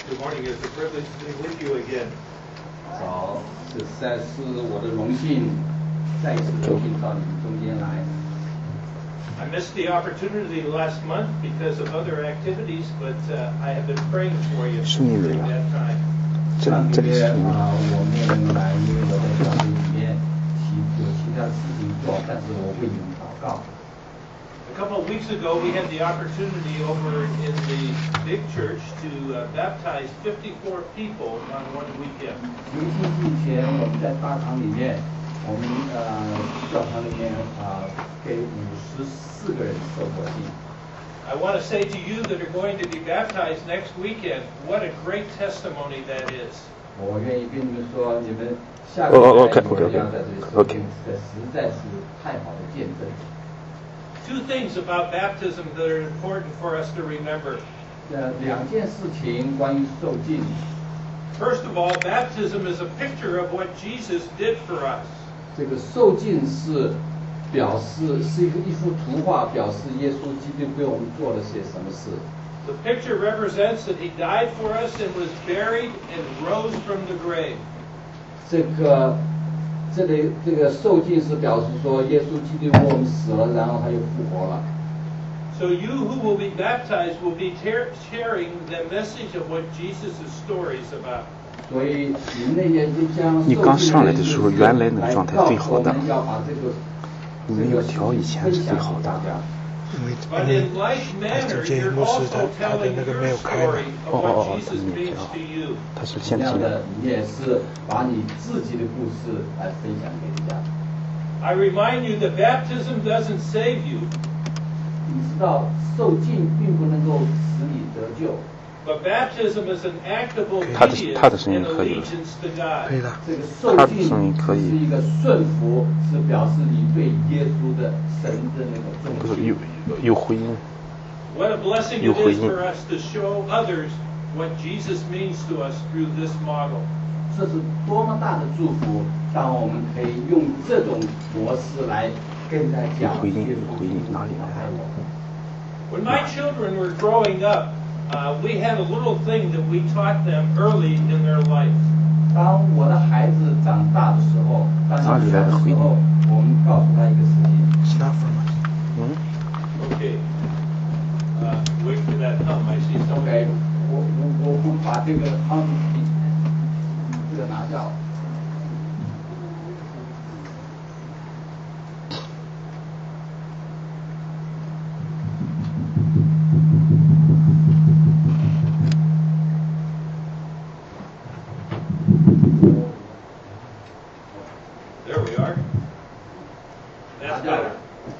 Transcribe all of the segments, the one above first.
Good morning. It's a privilege to be with you again. 早，实在是我的荣幸，再一次荣幸到你们中间来。 I missed the opportunity last month because of other activities, but I have been praying for you during that time. 上个月我没有能来，因为我在教会里面有其他事情做，但是我为你们祷告。 A couple of weeks ago, we had the opportunity over in the big church to baptize 54 people on one weekend. 一个星期以前，我们在大堂里面，我们教堂里面给54个人受过洗。 I want to say to you that are going to be baptized next weekend, what a great testimony that is. 我愿意跟你们说，你们下个礼拜要在这里受洗，这实在是太好的见证。 Two things about baptism that are important for us to remember. 两件事情关于受浸。 First of all, baptism is a picture of what Jesus did for us. 这个受浸是表示是一幅图画，表示耶稣基督为我们做了些什么事。 The picture represents that he died for us and was buried and rose from the grave. 这个受浸是表示说耶稣基督为我们死了，然后他又复活了。 So you who will be baptized will be sharing the message of what Jesus' story is about. 所以你们那些就像你刚上来的时候，原来那个状态最好的， 你没有调以前是最好的。 But in like manner, you're also telling your story of what Jesus means to you. 他是先提的。 你也是把你自己的故事来分享给人家。 I remind you that baptism doesn't save you. 你知道受浸并不能够使你得救。 But baptism is an act of obedience and allegiance to God. 这个受浸是一个顺服，是表示你对耶稣的神的那个忠心。 有回应。 What a blessing it is for us to show others what Jesus means to us through this model. 这是多么大的祝福！当我们可以用这种模式来跟大家讲耶稣基督哪里来我。 When my children were growing up, we had a little thing that we taught them early in their life. 当我的孩子长大的时候，当他小的时候，我们告诉他一个事情。 It's not from us. Okay. Wait for that hum. I see something. Okay. 我把这个hum 这个拿掉。 There we are. That's better.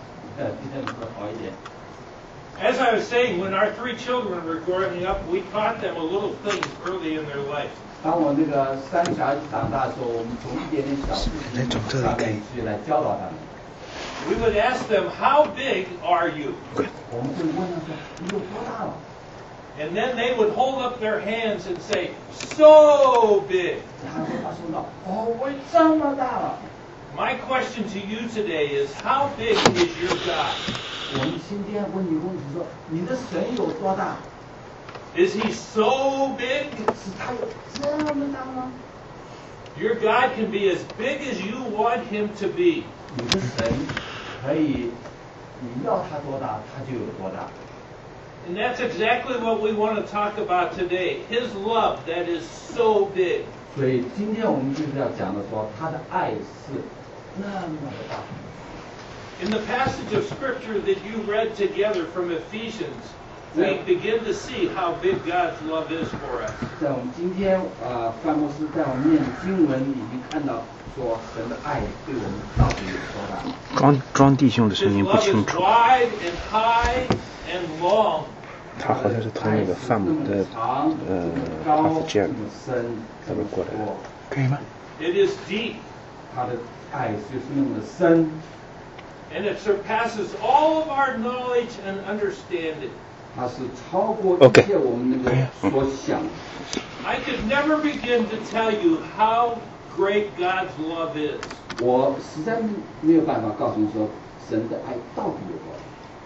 As I was saying, when our three children were growing up, we taught them a little things early in their life. 当我那个三个小孩子长大的时候，我们从一点点小事情上面去来教导他们。 We would ask them, "How big are you?" 我们就问他说：“你有多大了？” And then they would hold up their hands and say, "So big." 然后他说到：“哦，我这么大了。” My question to you today is, how big is your God? 我们今天问你问题说，你的神有多大 Is he so big? 是他有这么大吗 Your God can be as big as you want him to be. 你的神可以，你要他多大，他就有多大。 And that's exactly what we want to talk about today. His love that is so big. 所以今天我们就是要讲的说，他的爱是那么的大。 In the passage of scripture that you read together from Ephesians, we begin to see how big God's love is for us. 在我们今天范牧师在我们念经文已经看到说神的爱对我们到底有多大。 庄弟兄的声音不清楚。 Wide and high and long. 他好像是从那个范姆的哈佛见那边过来的，可以吗 It is deep. 他的爱就是那么的深。 And it surpasses all of our knowledge and understanding. 它是超过一切我们能够所想。 I could never begin to tell you how great God's love is. 我实在没有办法告诉你说神的爱到底有多大。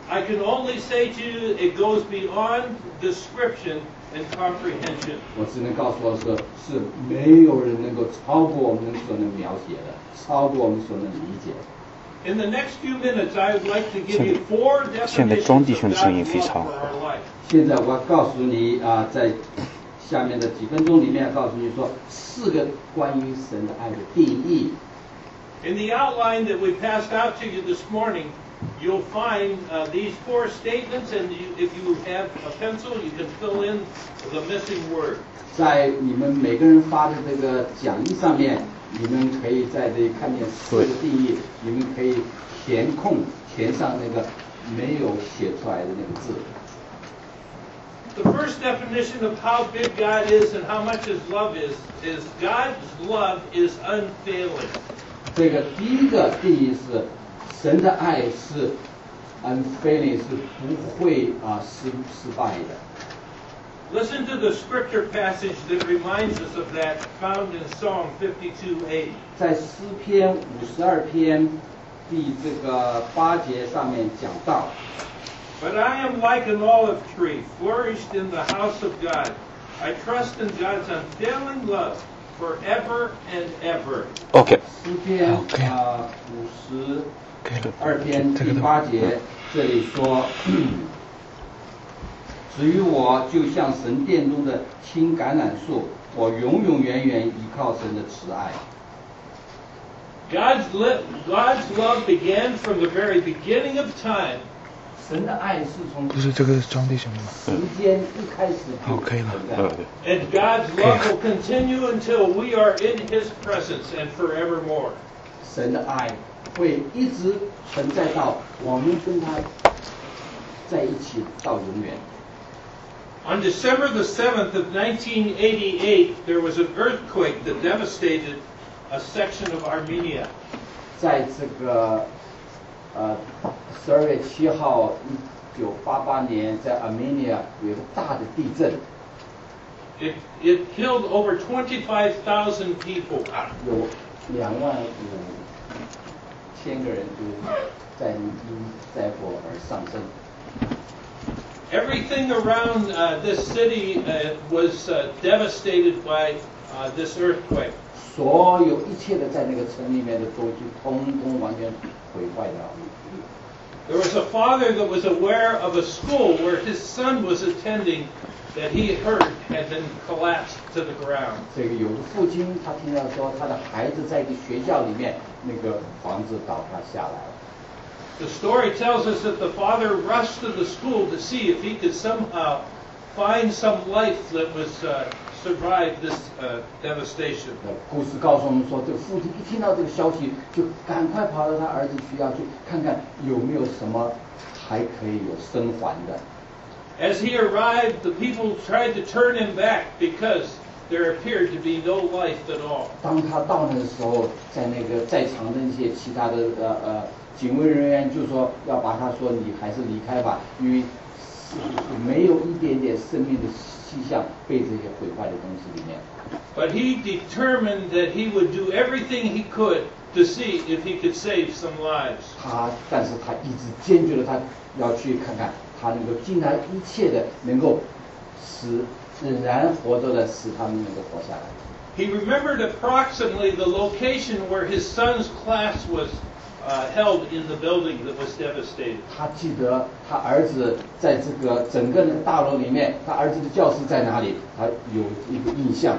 I can only say to you, it goes beyond description and comprehension. 我只能告诉我说，是没有人能够超过我们所能描写的，超过我们所能理解的。 In the next few minutes, I would like to give you 4 现在 definitions 庄弟兄 of 的声音 God's 非 love 常 for 好。 our life. 现在我要告诉你在下面的几分钟里面，告诉你说4个关于神的爱的定义。 In the outline that we passed out to you this morning, you'll find these 4 statements, and if you have a pencil, you can fill in the missing word. 在你们每个人发的这个讲义上面，你们可以在这里看见4个定义，你们可以填上那个没有写出来的那个字。 The first definition of how big God is and how much His love is God's love is unfailing. 这个第一个定义是，神的爱是 unfailing， 是不会失败的。 Listen to the scripture passage that reminds us of that, found in Psalm 52:8. 在诗篇52篇第8节上面讲到。 But I am like an olive tree, flourished in the house of God. I trust in God's unfailing love forever and ever. OK。 诗篇52篇第8节，这里说，至于我就像神殿中的青橄榄树，我永永远远依靠神的慈爱。 God's love began from the very beginning of time. 神的爱是从不是这个是庄弟兄的吗？ 时间一开始就可以了。 And God's love will continue until we are in His presence and forevermore. 神的爱会一直存在到我们跟他在一起到永远。 On December the 7th of 1988, there was an earthquake that devastated a section of Armenia. 在这个12月7号，1988年，在 Armenia 有一个大的地震。 It killed over 25,000 people. 有25000个人就在因灾祸而丧生。 Everything around this city was devastated by this earthquake. 所有一切的在那个城里面的东西，通通完全毁坏掉。 There was a father that was aware of a school where his son was attending that he heard had been collapsed to the ground. 这个有个父亲，他听到说他的孩子在一个学校里面，那个房子倒塌下来了。 The story tells us that the father rushed to the school to see if he could somehow find some life that was survived this devastation. 故事告诉我们说，这个父亲一听到这个消息，就赶快跑到他儿子学校去看看有没有什么还可以有生还的。 As he arrived, the people tried to turn him back because there appeared to be no life at all. 当他到那个时候，在那个在场的那些其他的警卫人员就说要把他说你还是离开吧，因为没有一点点生命的迹象被这些毁坏的东西里面。 But he determined that he would do everything he could to see if he could save some lives. 但是他一直坚决的，他要去看看，他能够尽他一切的，能够使仍然活着的，使他们能够活下来。 He remembered approximately the location where his son's class was held in the building that was devastated. 他记得他儿子在这个整个的大楼里面，他儿子的教室在哪里，他有一个印象。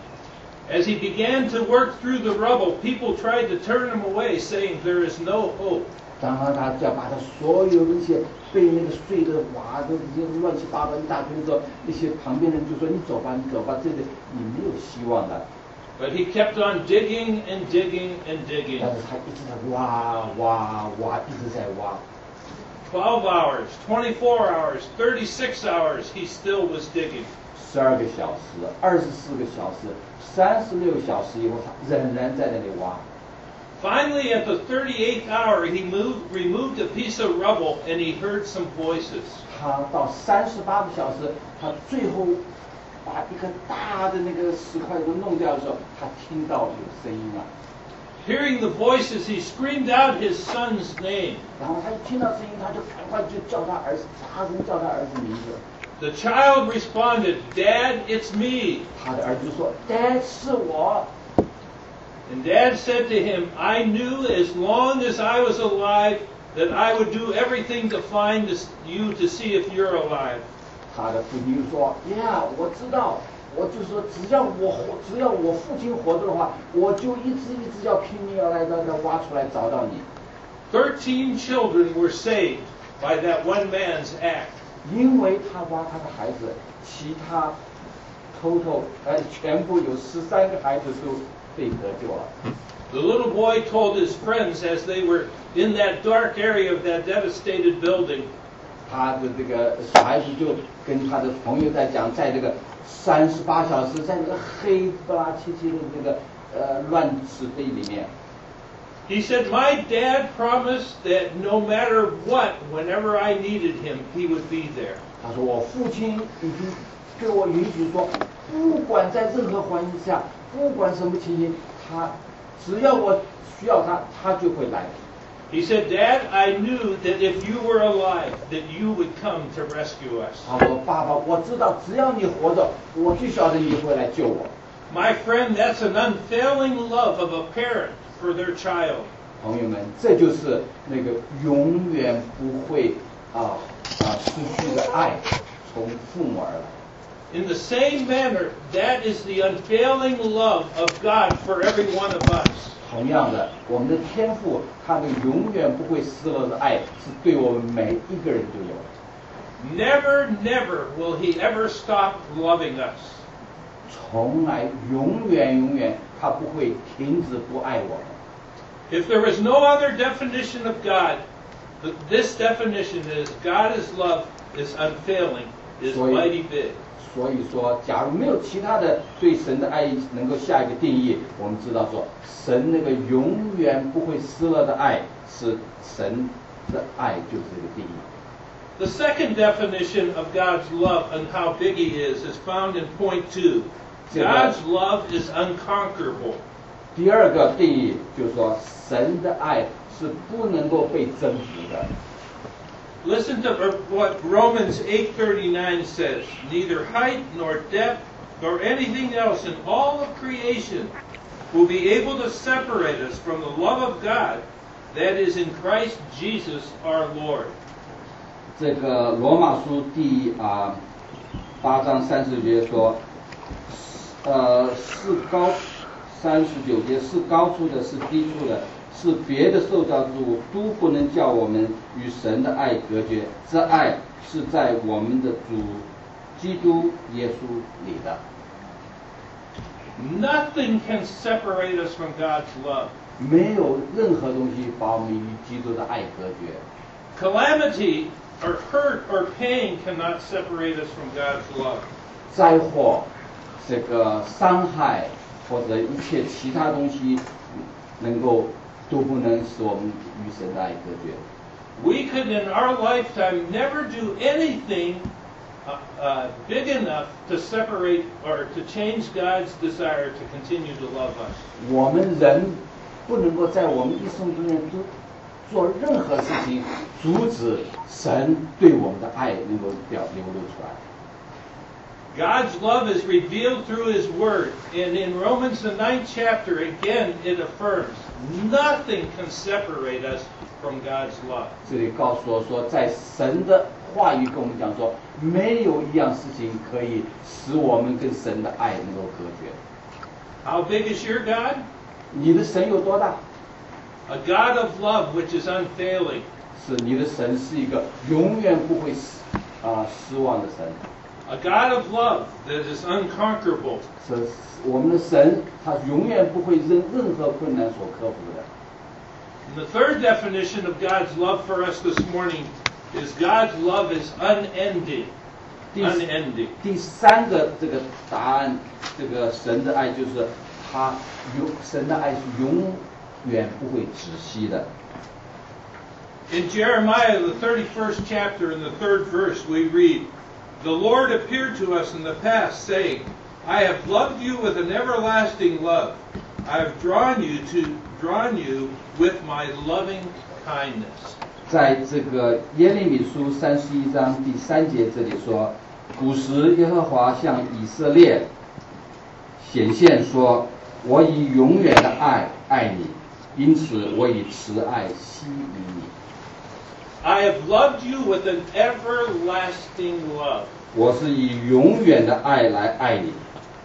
As he began to work through the rubble, people tried to turn him away, saying there is no hope. 当他要把他所有那些被那个碎的瓦都已经乱七八糟一大堆的时候，那些旁边人就说：“你走吧，你走吧，这个你没有希望的。” But he kept on digging and digging and digging. 但是他一直在挖，一直在挖。 12 hours, 24 hours, 36 hours, he still was digging. 12个小时、24个小时、36小时以后，他仍然在那里挖。 Finally, at the 38th hour, he removed a piece of rubble and he heard some voices. 他到38个小时，他最后把一个大的那个石块都弄掉的时候，他听到有声音了。 Hearing the voices, he screamed out his son's name. 然后他一听到声音，他就赶快就叫他儿子，大声叫他儿子名字。 The child responded, "Dad, it's me." 他的儿子说：“Dad，是我。” And Dad said to him, "I knew as long as I was alive that I would do everything to find you to see if you're alive." 他的父亲就说：“呀，我知道，我就说只要我父亲活着的话，我就一直要拼命要来挖出来找到你。” 13 children were saved by that one man's act. 因为他挖他的孩子，其他全部有13个孩子都被得救了。 The little boy told his friends as they were in that dark area of that devastated building. 他的这个小孩子就跟他的朋友在讲，在这个38小时，在这个黑不拉七七的这个乱石堆里面。 He said, "My dad promised that no matter what, whenever I needed him, he would be there." 他说我父亲已经对我允许说，不管在任何环境下，不管什么情形，他只要我需要他，他就会来。 He said, "Dad, I knew that if you were alive, that you would come to rescue us." 他说爸爸，我知道只要你活着，我就晓得你会来救我。 My friend, that's an unfailing love of a parent for their child. 朋友们，这就是那个永远不会失去的爱，从父母而来。 In the same manner, that is the unfailing love of God for every one of us. 同样的，我们的天父，他的永远不会失落的爱，是对我们每一个人都有。 Never, never will He ever stop loving us. 从来，永远，他不会停止不爱我们。 If there is no other definition of God, this definition is God's love is unfailing, is mighty big. 所以说，假如没有其他的对神的爱能够下一个定义，我们知道说，神那个永远不会失落的爱，是神的爱就是这个定义。 The second definition of God's love and how big He is found in point 2. God's love is unconquerable. 第二个定义就是说，神的爱是不能够被征服的。 Listen to what Romans 8:39 says. Neither height nor depth nor anything else in all of creation will be able to separate us from the love of God that is in Christ Jesus our Lord. 这个罗马书第8章30节说，是高39节是高处的，是低处的。 是别的受造之物都不能叫我们与神的爱隔绝，这爱是在我们的主基督耶稣里的。 Nothing can separate us from God's love. 没有任何东西把我们与基督的爱隔绝。 Calamity or hurt or pain cannot separate us from God's love. 灾祸、这个伤害或者一切其他东西，都不能使我们与神的爱隔绝。 We could in our lifetime never do anything big enough to separate or to change God's desire to continue to love us. 我们人不能够在我们一生之内做任何事情阻止神对我们的爱能够流露出来。 God's love is revealed through His Word. And in Romans the 9th chapter, again, it affirms, nothing can separate us from God's love. 这里告诉我说，在神的话语跟我们讲说，没有一样事情可以使我们跟神的爱能够隔绝。 How big is your God? 你的神有多大？ A God of love which is unfailing. 是你的神是一个永远不会失望的神。 A God of love that is unconquerable. 是我们的神，他永远不会任何困难所克服的。 And the third definition of God's love for us this morning is God's love is unending. Unending. 第三个这个答案，这个神的爱就是神的爱是永远不会止息的。 In Jeremiah, the 31st chapter, in the 3rd verse, we read, "The Lord appeared to us in the past, saying, I have loved you with an everlasting love. I have drawn you with my loving kindness. 在这个耶利米书31章第3节这里说，古时耶和华向以色列显现说，我以永远的爱爱你，因此我以慈爱吸引你。 I have loved you with an everlasting love. 我是以永远的爱来爱你。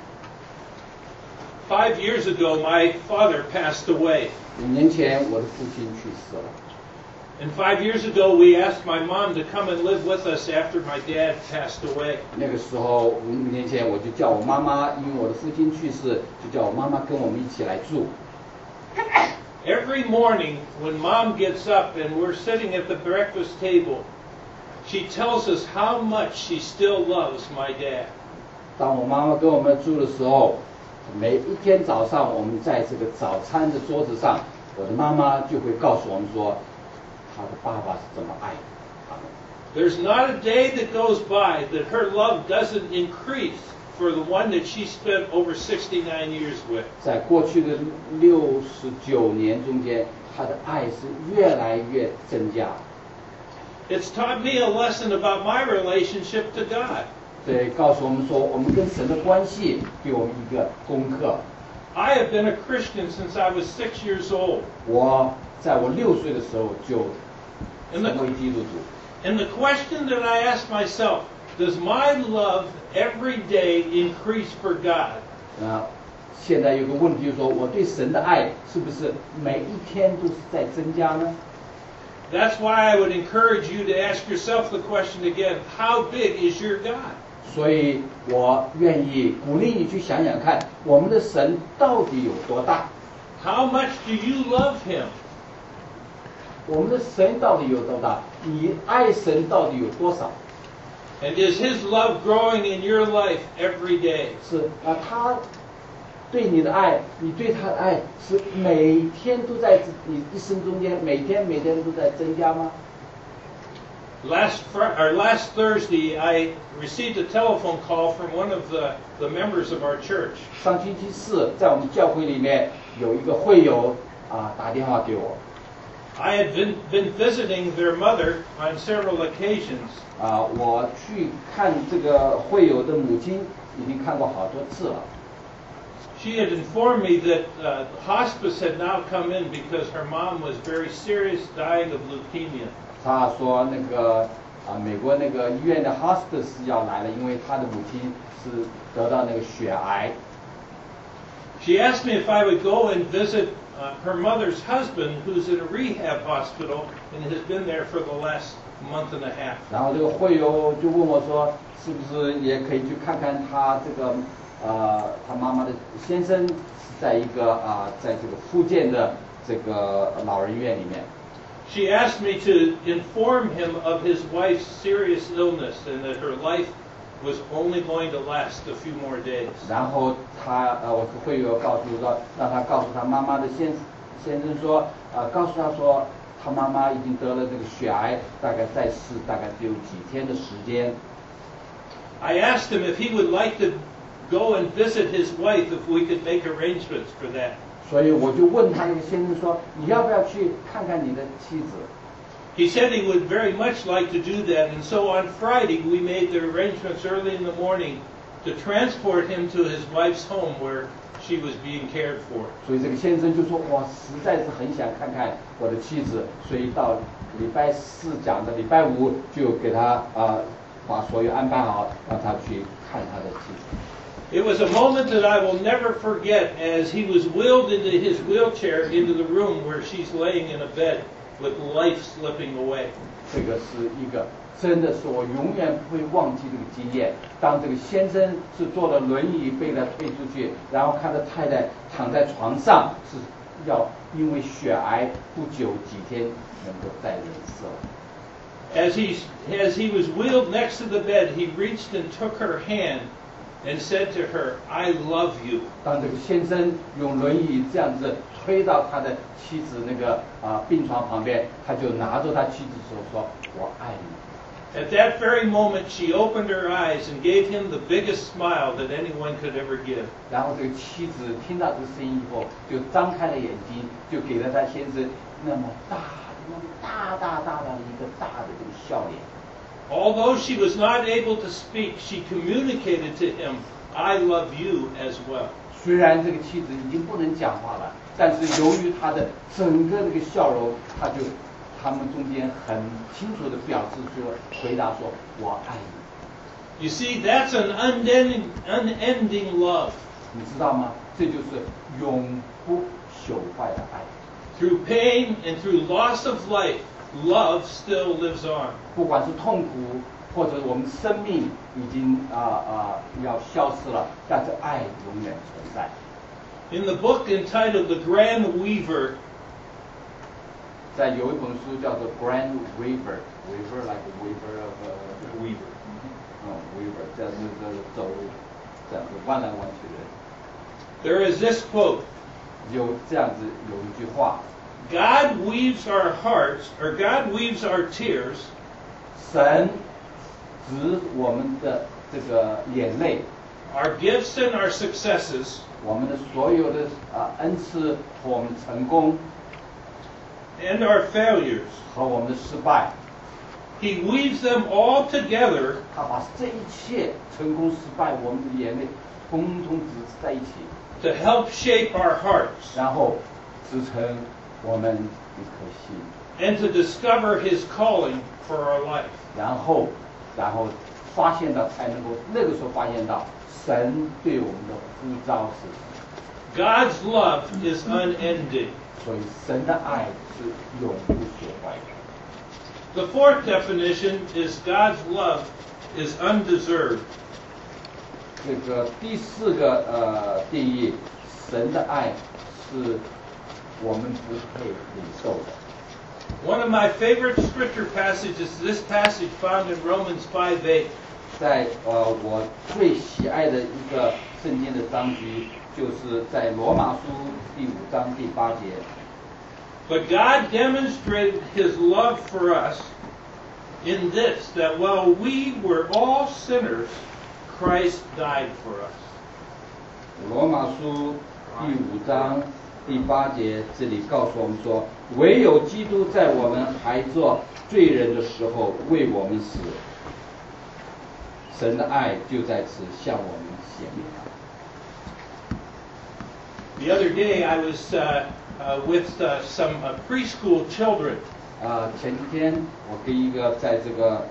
5 years ago, my father passed away. 5年前，我的父亲去世了。 And 5 years ago, we asked my mom to come and live with us after my dad passed away. 那个时候，5年前，我就叫我妈妈，因为我的父亲去世，就叫我妈妈跟我们一起来住。 Every morning, when mom gets up and we're sitting at the breakfast table, she tells us how much she still loves my dad. 当我妈妈跟我们住的时候，每一天早上，我们在这个早餐的桌子上，我的妈妈就会告诉我们说，她的爸爸是怎么爱他们。 There's not a day that goes by that her love doesn't increase for the one that she spent over 69 years with. 在过去的69年中间，她的爱是越来越增加。 It's taught me a lesson about my relationship to God. 对，告诉我们说，我们跟神的关系，给我们一个功课。 I have been a Christian since I was 6 years old. 我在我6岁的时候就成为基督徒。 And the question that I ask myself, does my love every day increase for God? 现在有个问题就是说，我对神的爱是不是每一天都是在增加呢？ That's why I would encourage you to ask yourself the question again, how big is your God? 所以我愿意鼓励你去想想看，我们的神到底有多大？ How much do you love Him? 我们的神到底有多大？你爱神到底有多少？ And is His love growing in your life every day? 是他对你的爱，你对他的爱是每天都在你一生中间，每天都在增加吗？ Last Thursday, I received a telephone call from one of the members of our church. 上星期四，在我们教会里面有一个会友打电话给我。 I had been visiting their mother on several occasions. 我去看这个会友的母亲，已经看过好多次了。 She had informed me that hospice had now come in because her mom was very serious, dying of leukemia. 他说那个美国那个医院的 hospice 要来了，因为他的母亲是得到那个血癌。 She asked me if I would go and visit her mother's husband, who's in a rehab hospital and has been there for the last month and a half. 然后这个会友就问我说，是不是也可以去看看他这个他妈妈的先生是在一个在这个复健的这个老人院里面。 She asked me to inform him of his wife's serious illness and that her life was only going to last a few more days. 然后我会友告诉说，让他告诉他妈妈的先生说，告诉他说，他妈妈已经得了这个血癌，大概在世大概只有几天的时间。 I asked him if he would like to go and visit his wife, if we could make arrangements for that. 所以我就问他那个先生说，你要不要去看看你的妻子？ He said he would very much like to do that, and so on Friday we made the arrangements early in the morning to transport him to his wife's home where she was being cared for. 所以这个先生就说，我实在是很想看看我的妻子，所以到礼拜四讲的礼拜五就给他把所有安排好，让他去看他的妻子。 It was a moment that I will never forget as he was wheeled into his wheelchair into the room where she's laying in a bed with life slipping away. 这个是一个真的是我永远不会忘记这个经验。当这个先生是坐了轮椅被他推出去，然后看到太太躺在床上，是要因为血癌不久几天能够再人世了。 As he was wheeled next to the bed, he reached and took her hand and said to her, "I love you." 当这个先生用轮椅这样子推到他的妻子那个病床旁边，他就拿着他妻子手说：“我爱你。” At that very moment, she opened her eyes and gave him the biggest smile that anyone could ever give. 然后这个妻子听到这个声音以后，就张开了眼睛，就给了他先生那么大的一个大的这个笑脸。 Although she was not able to speak, she communicated to him, "I love you as well." 虽然这个妻子已经不能讲话了，但是由于她的整个这个笑容，他们中间很清楚的表示说，回答说：“我爱你。” You see, that's an unending love. 你知道吗？这就是永不朽坏的爱。 Through pain and through loss of life, love still lives on. 不管是痛苦，或者我们生命已经要消失了，但是爱永远存在。 In the book entitled The Grand Weaver, 在有一本书叫做《Grand Weaver》，Weaver like a weaver of a weaver，Weaver 在那个走路，这样子弯来弯去的。 there is this quote. 有这样子有一句话 God weaves our hearts, or God weaves our tears, 神指我们的这个眼泪， our gifts and our successes, 我们的所有的恩赐和我们的成功 and our failures. 和我们的失败， He weaves them all together 他把这一切成功失败，我们的眼泪通通指在一起， to help shape our hearts 然后支撑我们一颗心， and to discover His calling for our life. 然后发现到才能够那个时候发现到神对我们的呼召是， God's love is unending. 所以神的爱是永不朽坏的。 The fourth definition is God's love is undeserved. 这个第四个定义，神的爱是我们不配领受的。 One of my favorite scripture passages is this passage found in Romans 5:8. 在我最喜爱的一个圣经的章句，就是在罗马书第5章第8节。 But God demonstrated His love for us in this, that while we were all sinners, Christ died for us. 罗马书第5章第8节，这里告诉我们说，唯有基督在我们还做罪人的时候为我们死，神的爱就在此向我们显明了。 The other day I was with some preschool children. 前几天我跟一个在这个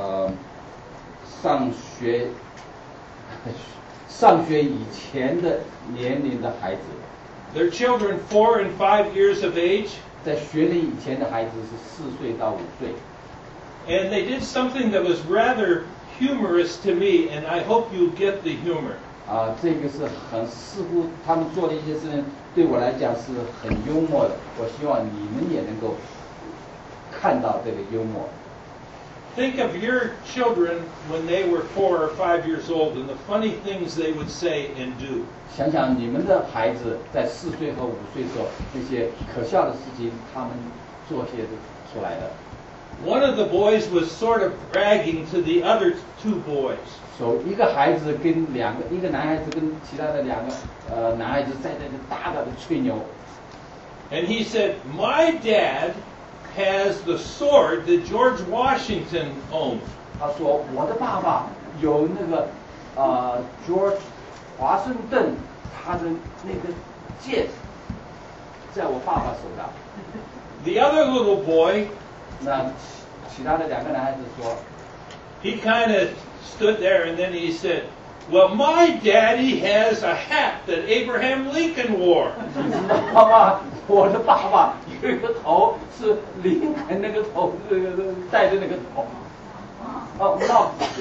上学以前的年龄的孩子， They're children 4 and 5 years of age, 在学龄以前的孩子是4岁到5岁， and they did something that was rather humorous to me, and I hope you get the humor. 这个是似乎他们做的一些事情对我来讲是很幽默的，我希望你们也能够看到这个幽默。 Think of your children when they were 4 or 5 years old and the funny things they would say and do. 想想你们的孩子在4岁和5岁时候那些可笑的事情，他们做些出来的。 One of the boys was sort of bragging to the other 2 boys. 所以一个孩子跟一个男孩子跟其他的2个男孩子在那里大大的吹牛。 And he said, "My dad has the sword that George Washington owned." 他说我的爸爸有那个George 华盛顿他的那个剑，在我爸爸手上。 The other little boy, 那其他的2个男孩子说， he kind of stood there and then he said, "Well, my daddy has a hat that Abraham Lincoln wore." 你知道吗？我的爸爸有一个头是林肯那个头，戴的那个头。帽子。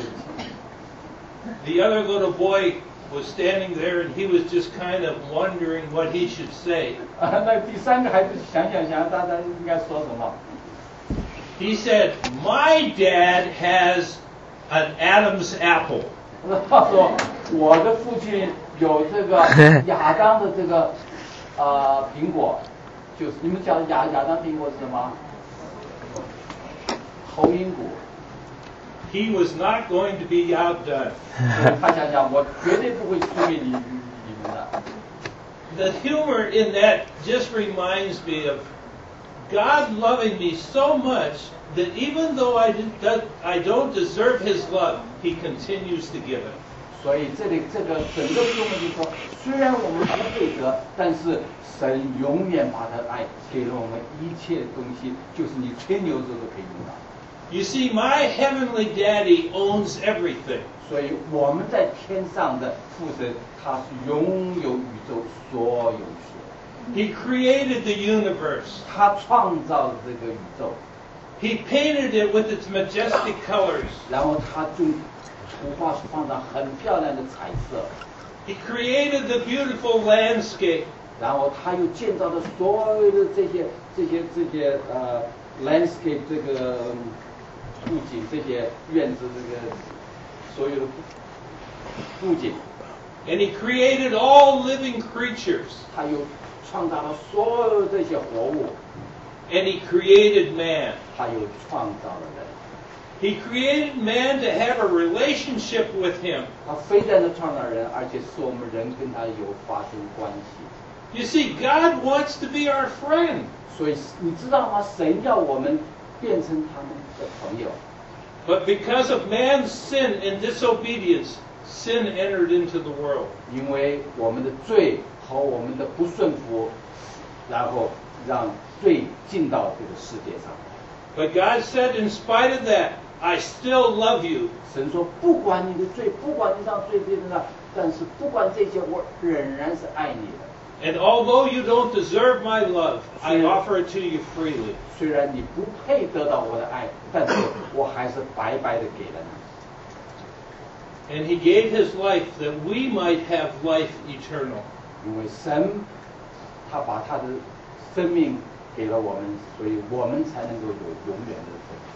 The other little boy was standing there and he was just kind of wondering what he should say. 那第3个孩子想，大家应该说什么？ He said, "My dad has an Adam's apple." 他说我的父亲有这个亚当的这个苹果，就是你们讲亚当苹果是什么？红苹果。 he was not going to be outdone. 他想想，我绝对不会输给你们的。 The humor in that just reminds me of God loving me so much that even though I don't deserve His love, He continues to give it. 所以这个整个幽默就说，虽然我们不配得，但是神永远把他的爱给了我们一切东西，就是你吹牛时候都可以用到。 You see, my heavenly Daddy owns everything. 所以我们在天上的父神，他是拥有宇宙所有一切。 He created the universe. 他创造了这个宇宙。 He painted it with its majestic colors. 然后他就图画放上很漂亮的彩色。 He created the beautiful landscape. 然后他又建造了所有的这些landscape 这个布景，这些院子这个所有的布景。 And He created all living creatures. 他又创造了所有这些活物。 And He created man. 他又创造了人。 He created man to have a relationship with Him. 他非但是创造人，而且使我们人跟他有发生关系。 You see, God wants to be our friend. 所以你知道吗？神要我们变成他们的朋友。 But because of man's sin and disobedience, sin entered into the world. 因为我们的罪和我们的不顺服，然后让罪进到这个世界上。 But God said, in spite of that, I still love you. 神说，不管你的罪，不管你让罪变成了，但是不管这些，我仍然是爱你的。 And although you don't deserve my love, I offer it to you freely. 虽然你不配得到我的爱，但是我还是白白的给了你。 And He gave His life that we might have life eternal. 因为神，他把他的生命给了我们，所以我们才能够有永远的生命。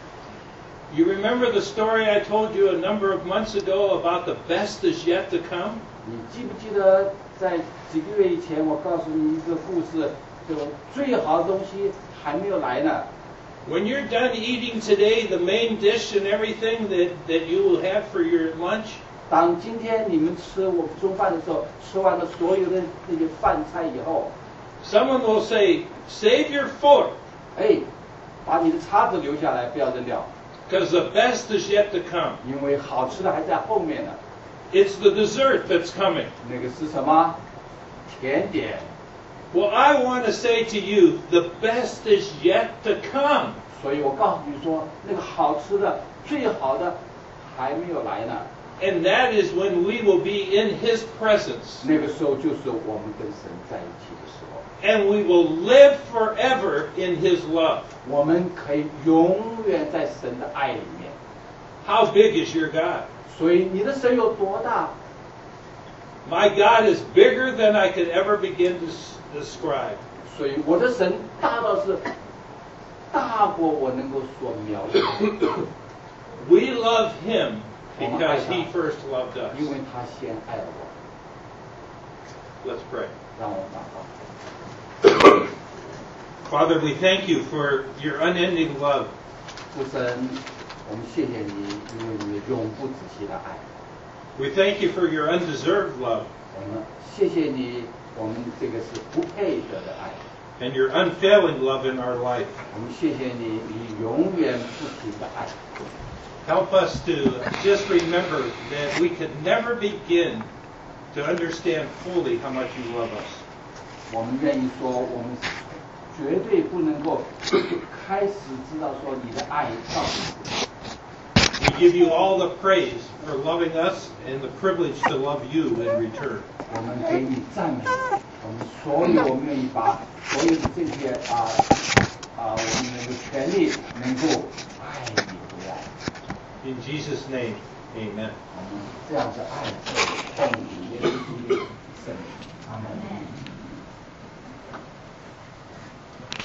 You remember the story I told you a number of months ago about the best is yet to come? 你记不记得在几个月以前，我告诉你一个故事，就最好的东西还没有来呢。 When you're done eating today, the main dish and everything that you will have for your lunch, 当今天你们吃我们中饭的时候，吃完了所有的那些饭菜以后， someone will say, save your fork, 把你的叉子留下来，不要扔掉， because the best is yet to come. 因为好吃的还在后面呢。 It's the dessert that's coming. 那个是什么？甜点。 Well, I want to say to you, the best is yet to come. 所以我告诉你说，那个好吃的、最好的还没有来呢。 And that is when we will be in His presence. 那个时候就是我们跟神在一起的时候。 And we will live forever in His love. 我们可以永远在神的爱里面。 How big is your God? 所以你的神有多大？ My God is bigger than I could ever begin to describe. 所以我的神大到是大过我能够所描述的。 We love Him because He first loved us. 因为他先爱了我。 Let's pray. 让我祷告。 Father, we thank you for your unending love. 父神，我们谢谢你，因为你永不止息的爱。 We thank you for your undeserved love 我们谢谢你，我们这个是不配得的爱。 and your unfailing love in our life. 我们谢谢你，你永远不停的爱。 Help us to just remember that we could never begin to understand fully how much you love us. 我们愿意说，我们绝对不能够开始知道说你的爱到底是什么。 We give you all the praise for loving us and the privilege to love you in return. 我们给你赞美，我们愿意把所有的这些我们能够全力能够爱你回来。 In Jesus' name, amen. 我们这样子爱，奉主耶稣基督的圣名，阿门。